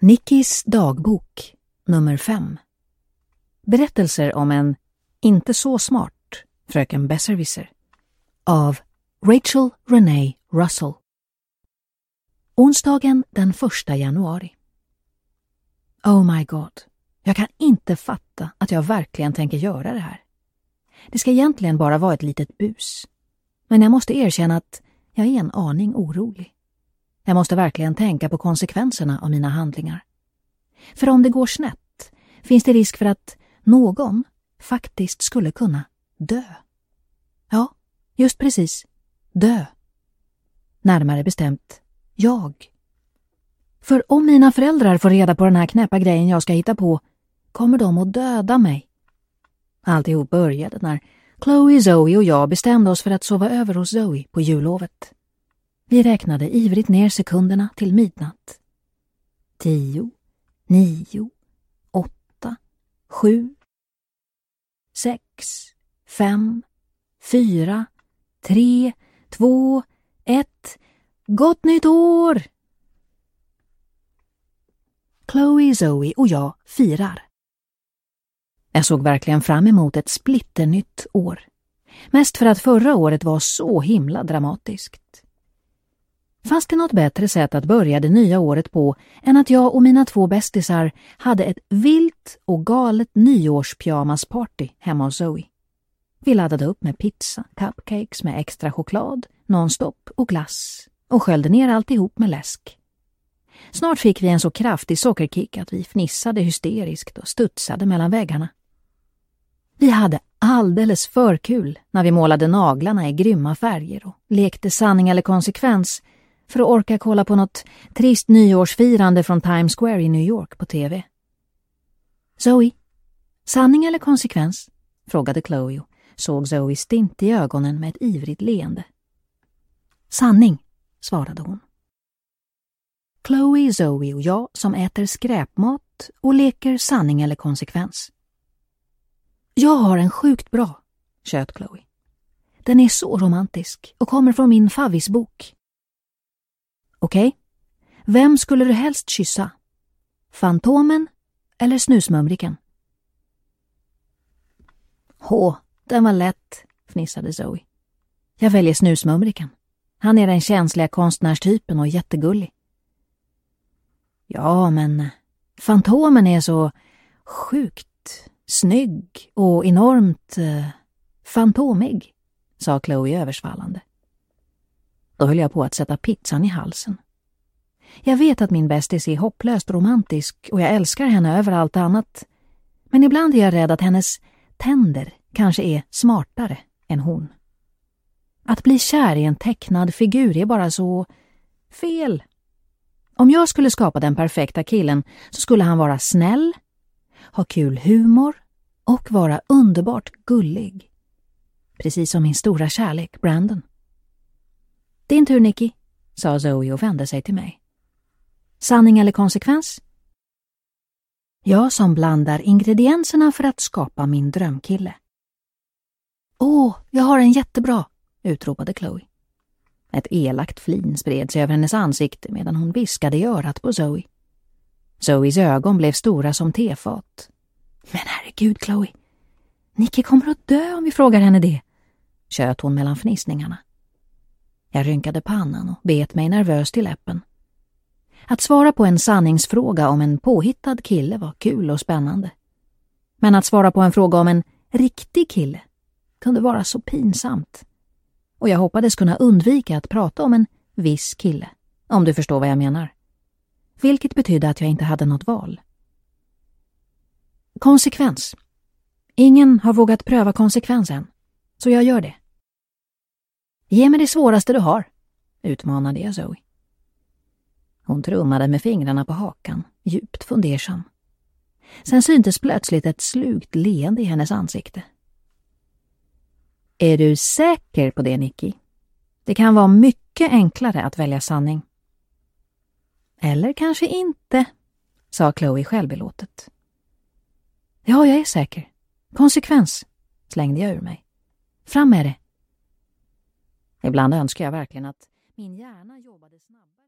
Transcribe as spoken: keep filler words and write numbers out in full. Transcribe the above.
Nickis dagbok nummer fem. Berättelser om en inte så smart fröken Besserwisser av Rachel Renee Russell. Onsdagen den första januari. Oh my god, jag kan inte fatta att jag verkligen tänker göra det här. Det ska egentligen bara vara ett litet bus. Men jag måste erkänna att jag är en aning orolig. Jag måste verkligen tänka på konsekvenserna av mina handlingar. För om det går snett finns det risk för att någon faktiskt skulle kunna dö. Ja, just precis. Dö. Närmare bestämt, jag. För om mina föräldrar får reda på den här knäppa grejen jag ska hitta på, kommer de att döda mig. Alltihop började när Chloe, Zoe och jag bestämde oss för att sova över hos Zoe på jullovet. Vi räknade ivrigt ner sekunderna till midnatt. Tio, nio, åtta, sju, sex, fem, fyra, tre, två, ett. Gott nytt år! Chloe, Zoe och jag firar. Jag såg verkligen fram emot ett splitternytt år. Mest för att förra året var så himla dramatiskt. Fanns det något bättre sätt att börja det nya året på än att jag och mina två bästisar hade ett vilt och galet nyårspyjamasparty hemma hos Zoe. Vi laddade upp med pizza, cupcakes med extra choklad, nonstop och glass och sköljde ner alltihop med läsk. Snart fick vi en så kraftig sockerkick att vi fnissade hysteriskt och studsade mellan väggarna. Vi hade alldeles för kul när vi målade naglarna i grymma färger och lekte sanning eller konsekvens för att orka kolla på något trist nyårsfirande från Times Square i New York på tv. Zoe, sanning eller konsekvens? Frågade Chloe och såg Zoe stint i ögonen med ett ivrigt leende. Sanning, svarade hon. Chloe, Zoe och jag som äter skräpmat och leker sanning eller konsekvens. Jag har en sjukt bra, tjöt Chloe. Den är så romantisk och kommer från min favvisbok. Okej, okay. Vem skulle du helst kyssa? Fantomen eller snusmumriken? Hå, den var lätt, fnissade Zoe. Jag väljer snusmumriken. Han är den känsliga konstnärstypen och jättegullig. Ja, men Fantomen är så sjukt snygg och enormt eh, fantomig, sa Chloe översvallande. Då höll jag på att sätta pizzan i halsen. Jag vet att min bästis är hopplöst romantisk och jag älskar henne över allt annat. Men ibland är jag rädd att hennes tänder kanske är smartare än hon. Att bli kär i en tecknad figur är bara så fel. Om jag skulle skapa den perfekta killen så skulle han vara snäll, ha kul humor och vara underbart gullig. Precis som min stora kärlek, Brandon. Din tur, Nicky, sa Zoe och vände sig till mig. Sanning eller konsekvens? Jag som blandar ingredienserna för att skapa min drömkille. Åh, jag har en jättebra, utropade Chloe. Ett elakt flin spred sig över hennes ansikte medan hon viskade i örat på Zoe. Zoes ögon blev stora som tefat. Men herregud, Chloe, Nicky kommer att dö om vi frågar henne det, tjöt hon mellan fnissningarna. Jag rynkade pannan och bet mig nervöst i läppen. Att svara på en sanningsfråga om en påhittad kille var kul och spännande. Men att svara på en fråga om en riktig kille kunde vara så pinsamt. Och jag hoppades kunna undvika att prata om en viss kille, om du förstår vad jag menar. Vilket betydde att jag inte hade något val. Konsekvens. Ingen har vågat pröva konsekvensen, så jag gör det. Ge mig det svåraste du har, utmanade jag Zoe. Hon trummade med fingrarna på hakan, djupt fundersam. Sen syntes plötsligt ett slugt leende i hennes ansikte. Är du säker på det, Nicky? Det kan vara mycket enklare att välja sanning. Eller kanske inte, sa Chloe självbelåtet. Ja, jag är säker. Konsekvens, slängde jag ur mig. Fram med det. Ibland önskar jag verkligen att min hjärna jobbade snabbare.